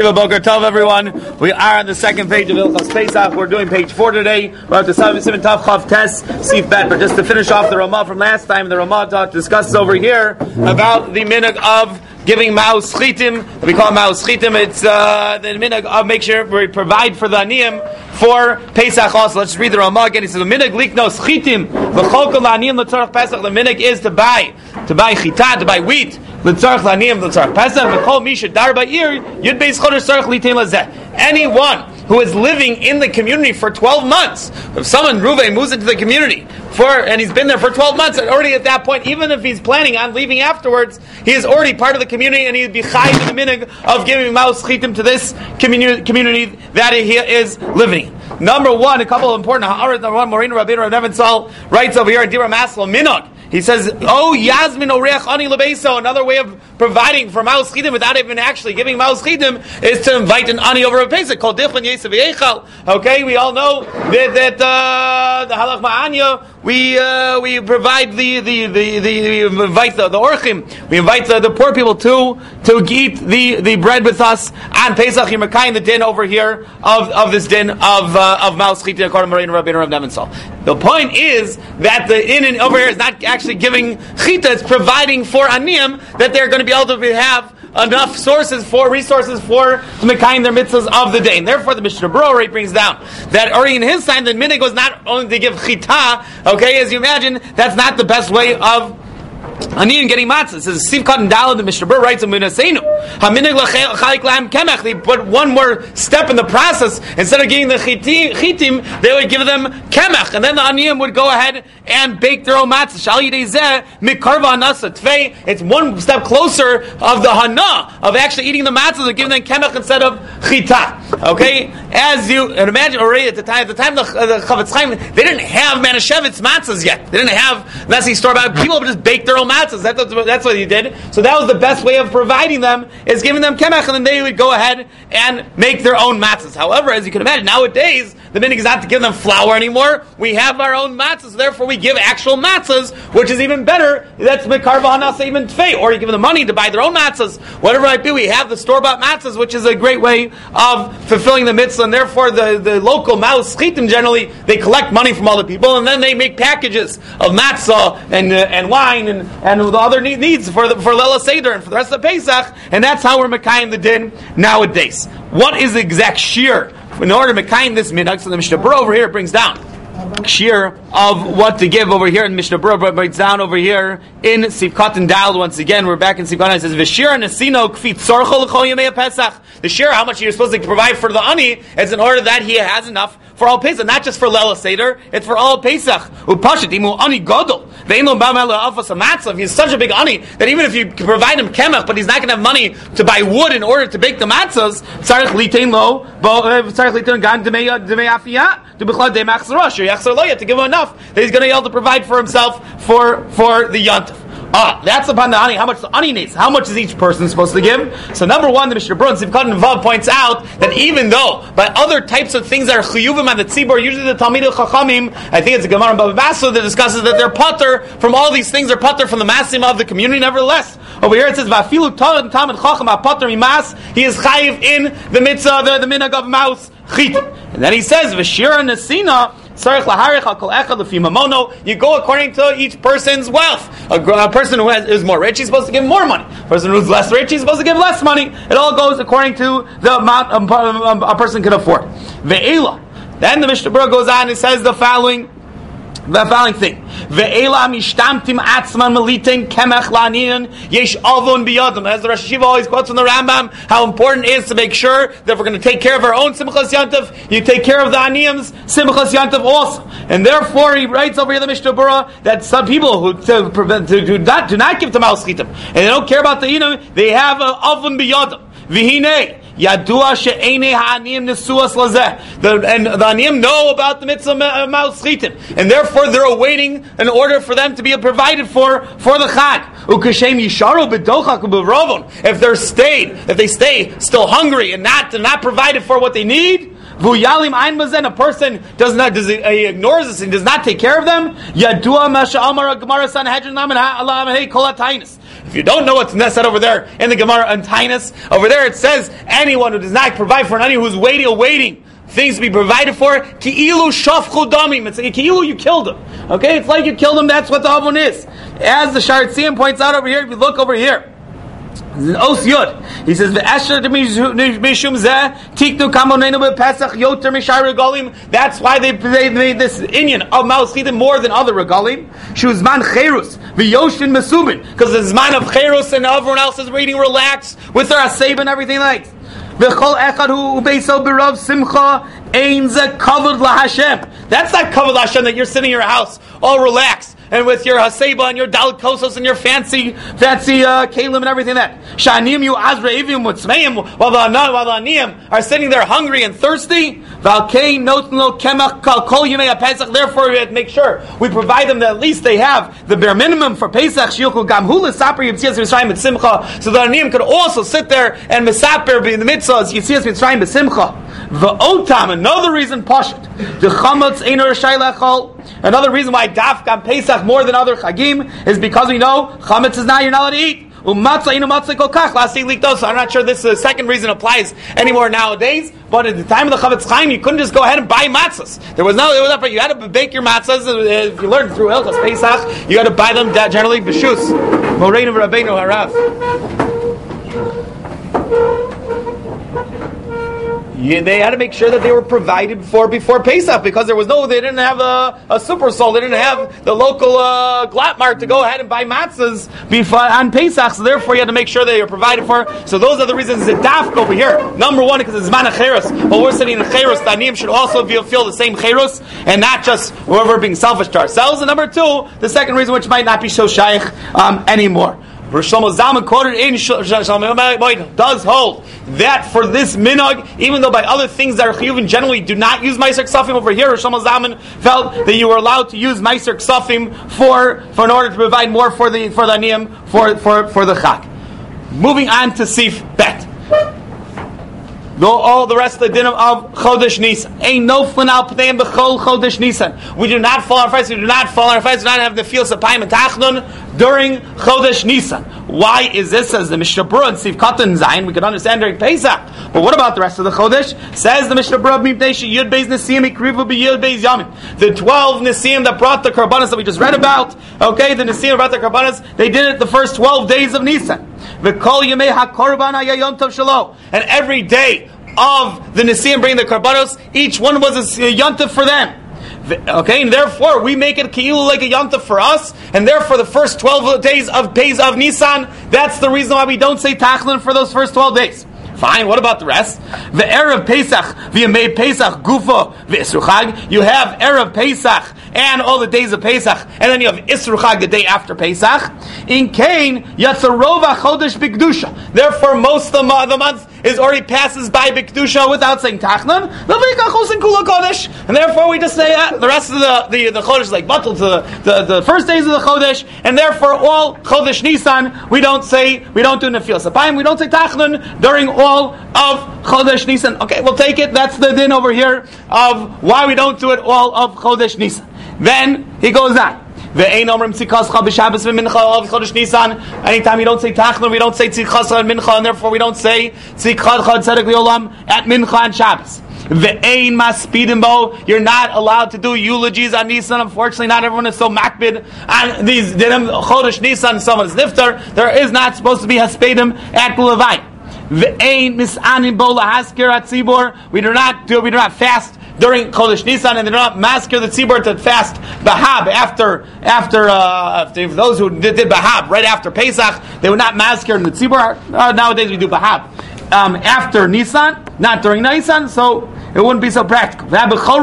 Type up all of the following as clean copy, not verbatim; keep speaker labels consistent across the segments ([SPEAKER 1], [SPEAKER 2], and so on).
[SPEAKER 1] Yeshiva Boker Tov, everyone. We are on the second page of Ilchos Pesach. We're doing page 4 today. We're at the Simon Tav Chav Tes Sif Bet. But just to finish off the Ramah from last time, the Ramah discusses over here about the minhag of giving Maus Chitim. We call it Maus Chitim. It's the minhag of make sure we provide for the Aniyim for Pesach also. Let's read the Ramah again. He says, the minhag liknos chitim v'chol kol la'aniyim l'tzarech Pesach. The minhag is to buy chita, to buy wheat l'tzarech la'aniyim l'tzarech Pesach. V'chol misha dar ba'ir yud beis chodesh tzarech litain lazeh. Anyone who is living in the community for 12 months, if someone, Reuven, moves into the community and he's been there for 12 months, and already at that point, even if he's planning on leaving afterwards, he is already part of the community, and he'd be chayiv in the minhag of giving Maus Chitim to this community that he is living. Number one, a couple of important ha'aras. Number one, Moreno Rabbeinu Rav Nebenzahl writes over here, Dira Maslo Minhag. He says, "Oh, Yasmin Oreach Ani Lebeso." Another way of providing for Maus Chitim without even actually giving Maus Chitim is to invite an Ani over a Pesach called Dichlin Yesav Yechal. Okay, we all know that the Halach Ma'anya. We provide we invite the Orchim. We invite the poor people to eat the bread with us on Pesach. Yirmakayim, the din over here of this din of Maus Chitim according to Moreno Rabbeinu Rav Nebenzahl. The point is that the in over here is not actually giving chita, it's providing for aniyim that they're going to be able to have enough resources for mekayim their mitzvahs of the day. And therefore the Mishnah Berurah brings down that already in his time the minhag was not only to give chita, okay, as you imagine, that's not the best way of Aniyim getting matzah. It says Sivkat and Dalad. The Mishnah Berurah writes in Minaseinu, Haminag lachalik lahem kemach. They put one more step in the process. Instead of giving the chitim, they would give them kemach, and then the aniyim would go ahead and bake their own matzah. Shal yidei zeh mikarva anasa tvei. It's one step closer of the hana of actually eating the matzahs and giving them kemach instead of chita. Okay, as you and imagine already at the time the Chavetz Chaim, they didn't have Manischewitz matzahs yet. They didn't have messy store bought. People would just bake their own matzahs. That's what he did. So that was the best way of providing them, is giving them kemach, and then they would go ahead and make their own matzahs. However, as you can imagine, nowadays the minhag is not to give them flour anymore. We have our own matzahs, therefore we give actual matzahs, which is even better. That's mekarva hanasa even tfei, or you give them money to buy their own matzahs. Whatever it might be, we have the store-bought matzahs, which is a great way of fulfilling the mitzvah, and therefore the local Maus Chitim generally, they collect money from all the people, and then they make packages of matzah and wine and the other needs for Lela Seder and for the rest of the Pesach, and that's how we're mekayim the din nowadays. What is the exact shear in order to mekayim this minhag? So the Mishnah Berurah over here brings down shear of what to give over here, and Mishnah Berurah breaks down over here in Sivkat and Dal. Once again, we're back in Sivkat. It says V'shir nesino kfi tzorcho l'chol yemei Pesach. The shear, how much you're supposed to provide for the ani, is in order that he has enough for all Pesach, not just for Lela Seder, it's for all Pesach. Upashit imu ani gadol ve'ino b'amel afas amatzah. He's such a big ani that even if you provide him kemach, but he's not going to have money to buy wood in order to bake the matzahs, tzarich litain lo, tzarich litain gan demei afiyah, to b'chlad demei achzarash, yachzar lo yet, to give him enough that he's going to be able to provide for himself for the yontif. That's upon the ani, how much the ani needs. How much is each person supposed to give? So number one, the Mishnah Berurah in Sivkat and Vav points out that even though by other types of things that are chiyuvim on the tzibur, usually the Talmidei Chachamim, I think it's a Gemara in Bava Basra that discusses that they're pater from all these things, they're pater from the masim of the community. Nevertheless, over here it says Vafilu Talmid Chacham pater mimas, he is chayiv in the mitzvah, the minhag of Maus Chitim. And then he says V'shira nesina. You go according to each person's wealth. A person who is more rich, he's supposed to give more money. A person who's less rich, he's supposed to give less money. It all goes according to the amount a person can afford. Ve'ela. Then the Mishnah Berurah goes on and says the following thing. Ve'ela mishtamtim atzman melitin kemech la'aniyin yesh avon biyadam. As the Rosh Hashiva always quotes from the Rambam, how important it is to make sure that if we're going to take care of our own Simchas Yantav, you take care of the aniyim's Simchas Yantav also. And therefore, he writes over here the Mishnah Berurah that some people who do not give to Maus Chitim, and they don't care about the inum, they have avon biyadam. V'hinei Yadua she'enei ha'aniyim nesuas lazeh. And the aniyim know about the mitzvah Maus Chitim, and therefore they're awaiting in order for them to be provided for the Chag. Ukashem yisharu b'dochak u'b'rovon. If they stay still hungry and not provided for what they need. Vuyalim ein mazen, a person he ignores this and does not take care of them. Yadua masha amar Gemara Sanhedrin lamed ha'alam hey kol hatainis. If you don't know what's said over there in the Gemara on Tainus, over there it says, anyone who does not provide for anyone who's waiting things to be provided for, ki'ilu shafchu damim. It's like ki'ilu you killed him. Okay, it's like you killed him. That's what the avon is. As the Sha'ar Tziyun points out over here, if you look over here, Os Yud, he says ve'esher mishum zeh tiknu kamonenu bePesach yoter mishar regalim. That's why they made this inyan of Maos Chidim more than other regalim. Shuzman cherus v'yoshin mesubin, because the zman of cherus and everyone else is reading relaxed with their aseb and everything like. V'chol echad hu ubeisel b'rav simcha ein ze kavod laHashem. That's not kavod laHashem that you're sitting in your house all relaxed and with your haseba and your dalit kosos and your fancy kalim and everything that. Sha'anim yu azra ivim mutzmeim, while the aniyim are sitting there hungry and thirsty. V'alkei noten lo kemach kol yimei haPesach. Therefore, we have to make sure we provide them that at least they have the bare minimum for Pesach. Shiuchul gam hu l'saper yitzias mitzrayim b'simcha, so the aniyim could also sit there and misaper in the mitzvahs yitzias mitzrayim b'simcha. V'otam, another reason pashut the chametz eino reshai lechol. Another reason why dafka Pesach more than other chagim is because we know chametz is not, you're not allowed to eat. I'm not sure this second reason applies anymore nowadays, but at the time of the Chavetz Chaim, you couldn't just go ahead and buy matzahs. You had to bake your matzahs. If you learned through Hilchos Pesach, you had to buy them generally b'shus. Moreinu v'Rabbeinu harav. They had to make sure that they were provided for before Pesach, because they didn't have a super soul, they didn't have the local glot mart to go ahead and buy matzahs before on Pesach, so therefore you had to make sure they were provided for. So those are the reasons that dafka over here. Number one, because it's zman cherus. While we're sitting in cherus, the aniyim should also feel the same cherus, and not just we're being selfish to ourselves. And number two, the second reason, which might not be so shaykh anymore. Rosh Shlomo Zalman quoted in Shalom does hold that for this minhag, even though by other things that are chiyuvin generally do not use Meiser Ksafim, over here Rosh Shlomo Zalman felt that you were allowed to use Meiser Ksafim for in order to provide more for the aniyim for the chag. Moving on to Sif Bet. All the rest of the din of Chodesh Nisan. Ain't no flanal p'neim b'chol Chodesh Nisan. We do not fall on our face. We do not have the fields of Paim and Tachnun during Chodesh Nisan. Why is this? As the Mishnah Berurah and Sif Katan Zayin, we can understand during Pesach. But what about the rest of the Chodesh? Says the Mishnah Berurah, Yud Beis Nesiim Ikrivu b'Yud Beis Yamin. The 12 Nesiim that brought the Karbanos that we just read about. Okay, the Nesiim brought the Karbanos. They did it the first 12 days of Nisan. V'kol Yemei HaKorban Haya Yom Tov Shelo. And every day of the Nesiim bringing the Karbanos, each one was a yontif for them. Okay, and therefore we make it ki'ilu like a yontif for us, and therefore the first 12 days of Nisan, that's the reason why we don't say Tachlin for those first 12 days. Fine, what about the rest? The Erev Pesach, V'yamei Pesach, Gufa, V'Isru Chag. You have Erev Pesach and all the days of Pesach, and then you have Isru Chag the day after Pesach. In Cain, Yatzarova Chodesh B'Kedusha. Therefore, most of the month is already passes by B'Kedusha without saying Tachnan. And therefore, we just say the rest of the Chodesh is like bottled to the first days of the Chodesh, and therefore all Chodesh Nisan we don't do Nefil Sapayim, we don't say Tachnan during all of Chodesh Nisan. Okay, we'll take it. That's the din over here of why we don't do it all of Chodesh Nisan. Then he goes on. Anytime you don't say Tachnon, we don't say Tzidchas and Mincha, and therefore we don't say Tzidchad Chad Tzedek L'Olam at Mincha and Shabbos. You're not allowed to do eulogies on Nisan. Unfortunately, not everyone is so makbid on these dinim. Chodesh Nisan, someone's niftar. There is not supposed to be haspedim at Levite. We do not fast during Chodesh Nisan, and they do not masker the tzibur to fast Bahab after those who did Bahab right after Pesach, they would not masker in the tzibur. Nowadays we do Bahab after Nisan, not during Nisan, so it wouldn't be so practical. However, for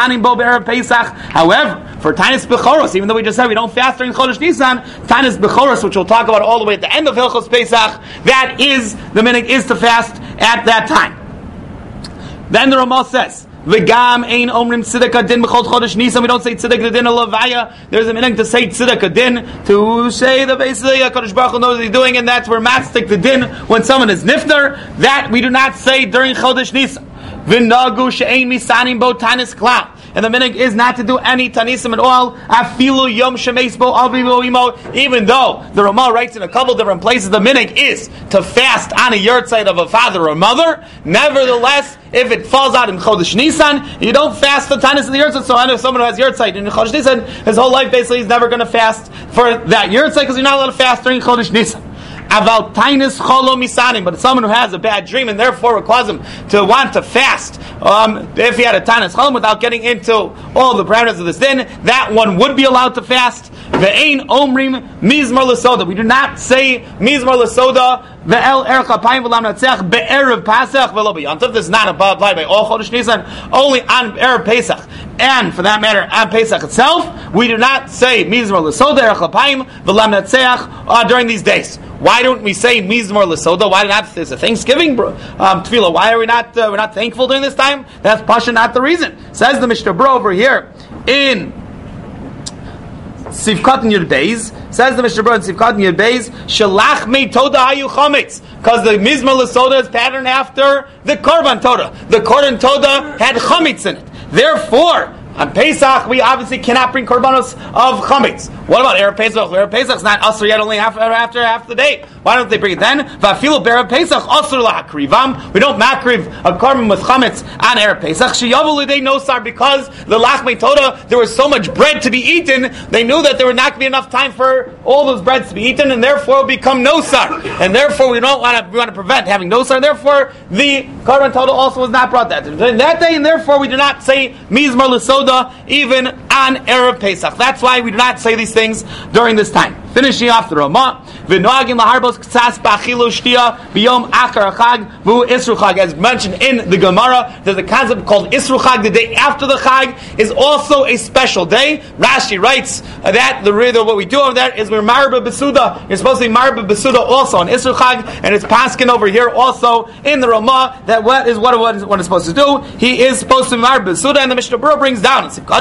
[SPEAKER 1] Tanis Bechoros, even though we just said we don't fast during Chodesh Nisan, Tanis Bechoros, which we'll talk about all the way at the end of Hilchos Pesach, that is the minhag is to fast at that time. Then the Ramah says, V'gam ein omrim tzedek din b'chol chodesh Nisan. We don't say tzedek din alavaya. There's a minhag to say tzedek din, to say the basically Kadosh Baruch Hu knows what he's doing, and that's where matzdik the din when someone is nifter. That we do not say during chodesh Nisan. V'nagu she'ein misanim bo tanis klal. and the minhag is not to do any tanisim at all. Afilu yom shemesbo avivu imo. Even though the Ramah writes in a couple different places, the minhag is to fast on a yahrzeit of a father or mother. Nevertheless, if it falls out in Chodesh Nisan, you don't fast the tanis of the yahrzeit. So I know someone who has yahrzeit in Chodesh Nisan, his whole life basically he's never going to fast for that yahrzeit because you're not allowed to fast during Chodesh Nisan. Aval tainis cholo misanim, but it's someone who has a bad dream and therefore it causes him to want to fast. If he had a tainis cholom without getting into all the parameters of this din, that one would be allowed to fast. Ve'ein omrim mizmor l'soda. We do not say mizmor l'soda ve'el erech hapayim v'lam natzech be'erev Pasach ve'lo b'yantav. This is not applied by all Chodesh Nisan, only on Erev Pesach. And for that matter, on Pesach itself, we do not say mizmor l'soda erech hapayim v'lam natzech during these days. Why don't we say mizmor l'soda? Why not? There's a Thanksgiving tefillah. Why are we not? We're not thankful during this time. That's pasha, not the reason. Says the Mishnah Bro over here in Sivkat Yud Beis. Says the Mishnah Bro in Sivkat Yud Beis, Shalach me toda hayu chametz, because the mizmor l'soda is patterned after the korban toda. The korban toda had chametz in it. Therefore, on Pesach, we obviously cannot bring korbanos of chametz. What about Erev Pesach? Erev Pesach is not asur yet, only after half the day. Why don't they bring it then? Va'afilu b'Erev Pesach asur lahakrivam. We don't makriv a korban with chametz on Erev Pesach. Sheyavu l'idei nosar, because the lachmei toda, there was so much bread to be eaten, they knew that there would not be enough time for all those breads to be eaten, and therefore it will become nosar. And therefore we want to prevent having nosar, and therefore the korban toda also was not brought that day, and therefore we do not say mizmor l'soda even on Erev Pesach. That's why we do not say these things during this time. Finishing off the Ramah, v'noagim laharbos k'tzas b'achilu shtia b'yom achar chag v'hu isru chag. As mentioned in the Gemara, there's a concept called isru chag. The day after the chag is also a special day. Rashi writes that what we do over there is we're marba besuda. You're supposed to be marba besuda also on isru chag, and it's paskin over here also in the Ramah that what is supposed to do. He is supposed to be marba besuda, and the Mishnah Berurah brings down.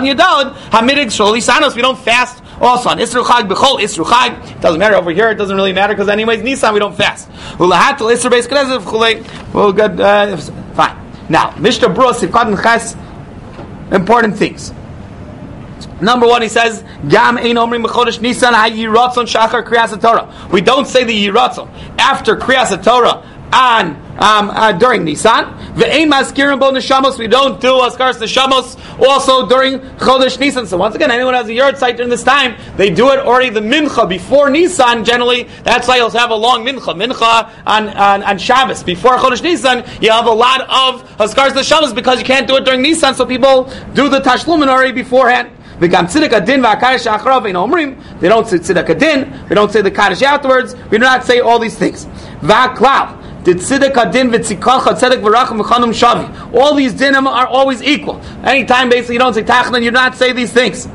[SPEAKER 1] We don't fast also on Isru Chag, B'chol Isru Chag. Doesn't matter over here, it doesn't really matter because anyways, Nisan we don't fast. Well, good, fine. Now, Mishnah Berurah, Sivkat and Ches, important things. Number one, he says, Gam ein omrim b'chodesh Nisan ha'yiratzon shachar kriyas HaTorah. We don't say the yiratzon after kriyas HaTorah during Nisan. Ve'ein maskirim bo neshamos. We don't do askaras neshamos also during Chodesh Nisan. So once again, anyone who has a yahrzeit during this time, they do it already the mincha before Nisan. Generally, that's why you'll have a long mincha on Shabbos before Chodesh Nisan. You have a lot of askaras neshamos because you can't do it during Nisan. So people do the tashlumin already beforehand. They don't say tzedek adin. We don't say the kaddish afterwards. We do not say all these things. All these dinim are always equal. Anytime basically you don't say tachnan, you do not say these things.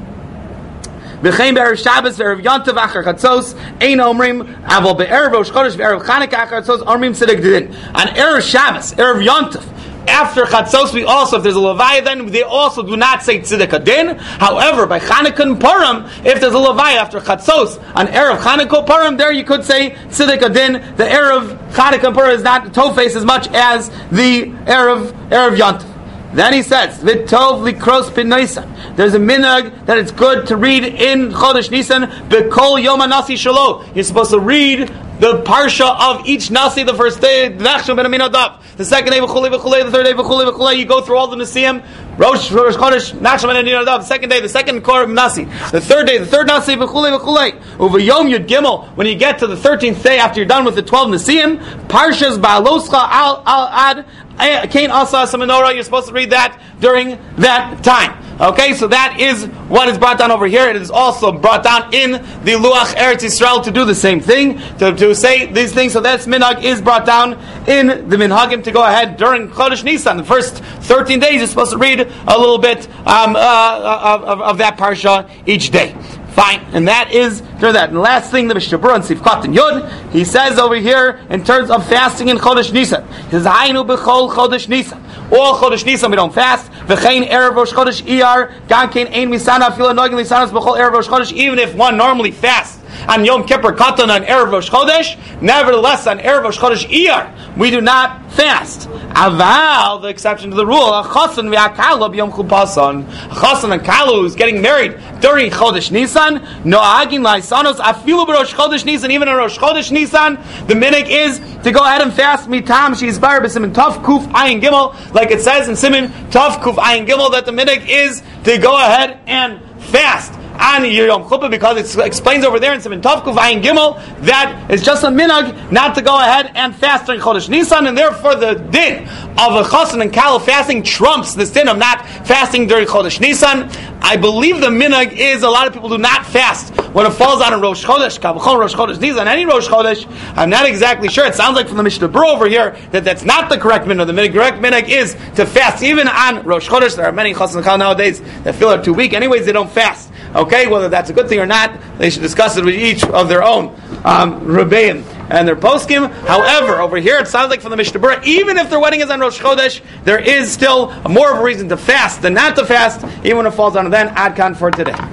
[SPEAKER 1] On Erev Shabbos, Erev Yontav, after Chatzos, we also, if there's a Levaya, then they also do not say Tzidek Adin. However, by Chanukah and Purim, if there's a Levaya after Chatzos, on Erev Chanukah Purim, there you could say Tzidek Adin. The Erev Chanukah and Purim is not Tofes as much as the Erev Yontav. Then he says, "V'tov likros b'Nisan." There's a minhag that it's good to read in Chodesh Nisan b'kol Yom HaNasi Shelo. You're supposed to read the parsha of each nasi, the first day, Nachshon ben Aminadav, the second day, v'chulei, the third day, v'chulei. You go through all the Nasiim, Rosh Chodesh, Nachshon ben Aminadav, the second day, the second Kor Nasi, the third day, the third Nasi, v'chulei. Uv'yom Yud Gimel, when you get to the 13th day after you're done with the 12 Nasiim, Parshas Ba'aloscha al-ad, Kain Asa Menorah, you're supposed to read that during that time. Okay, so that is what is brought down over here. It is also brought down in the Luach Eretz Yisrael to do the same thing, to say these things. So that's minhag is brought down in the minhagim to go ahead during Chodesh Nisan. The first 13 days you're supposed to read a little bit of that parsha each day. Fine, and that is through that. And the last thing, the Mishnah Berurah and Sivkat and Yud, he says over here in terms of fasting in Chodesh Nisan. He says, "Hainu b'chol Chodesh Nisan." All Chodesh Nisan we don't fast. V'chein erev Rosh Chodesh Iyar, gam kein ein misana afila nogin lisanas b'chol erev Rosh Chodesh. Even if one normally fasts on Yom Kippur Katan on Erev Rosh Chodesh. Nevertheless, on Erev Rosh Chodesh Iyar, we do not fast. Aval, the exception to the rule, a Chasan v'akalu b'Yom Chupasan. A Chasan and Kalu who's getting married during Chodesh Nisan, noagin laisanos afilu b'Rosh Chodesh Nisan, even in Rosh Chodesh Nisan, the minhag is to go ahead and fast mitam she's bar b'Simin Tov Kuf Ayin Gimel, like it says in Simin Tov Kuf Ayin Gimel, that the minhag is to go ahead and fast on Yom Chuppah, because it explains over there in Siman Tov Kuf Ayin Gimel that it's just a minhag not to go ahead and fast during Chodesh Nisan, and therefore the din of a Chasan and Kal fasting trumps this din of not fasting during Chodesh Nisan. I believe the minhag is a lot of people do not fast when it falls on a Rosh Chodesh, Kavachon Rosh Chodesh Nisan, any Rosh Chodesh. I'm not exactly sure. It sounds like from the Mishnah Berurah over here that that's not the correct minhag. The correct minhag is to fast even on Rosh Chodesh. There are many Chasan and Kal nowadays that feel are too weak. Anyways, they don't fast. Okay, whether that's a good thing or not, they should discuss it with each of their own Rebbeim and their poskim. However, over here it sounds like from the Mishnah Berurah, even if their wedding is on Rosh Chodesh, there is still more of a reason to fast than not to fast, even when it falls on then. Adkan for today.